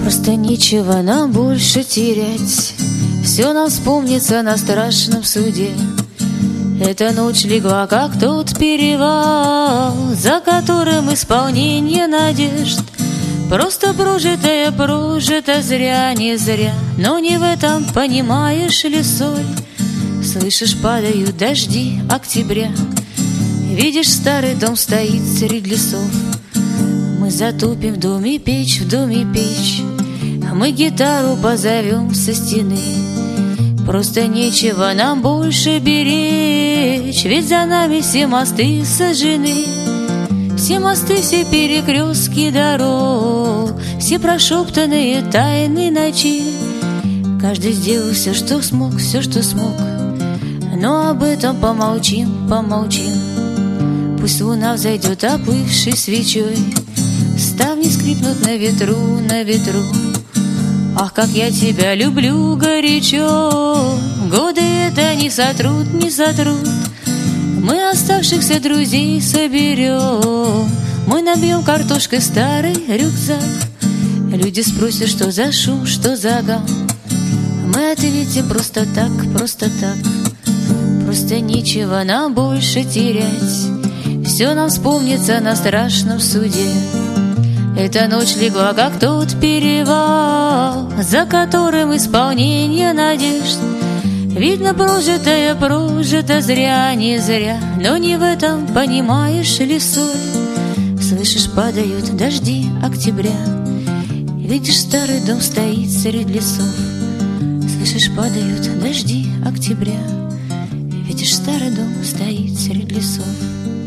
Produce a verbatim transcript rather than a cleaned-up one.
Просто нечего нам больше терять, все нам вспомнится на страшном суде. Эта ночь легла, как тот перевал, за которым исполнение надежд. Просто прожитое, прожито зря, не зря, но не в этом, понимаешь ли, соль. Слышишь, падают дожди октября, видишь, старый дом стоит среди лесов. Мы затопим в доме печь, в доме печь, а мы гитару позовем со стены. Просто нечего нам больше беречь, ведь за нами все мосты сожжены. Все мосты, все перекрестки дорог, все прошептанные тайны ночи. Каждый сделал все, что смог, все, что смог, но об этом помолчим, помолчим. Пусть луна взойдет оплывшей свечой, ставни скрипнут на ветру, на ветру. Ах, как я тебя люблю горячо, годы это не сотрут, не сотрут. Мы оставшихся друзей соберем, мы набьем картошкой старый рюкзак. Люди спросят, что за шум, что за гам. Мы ответим просто так, просто так. Просто нечего нам больше терять, все нам вспомнится на страшном суде. Эта ночь легла, как тот перевал, за которым исполнение надежд. Видно, прожитое, прожито зря, не зря, но не в этом, понимаешь ли, соль. Слышишь, падают дожди октября, видишь, старый дом стоит среди лесов. Слышишь, падают дожди октября, видишь, старый дом стоит среди лесов.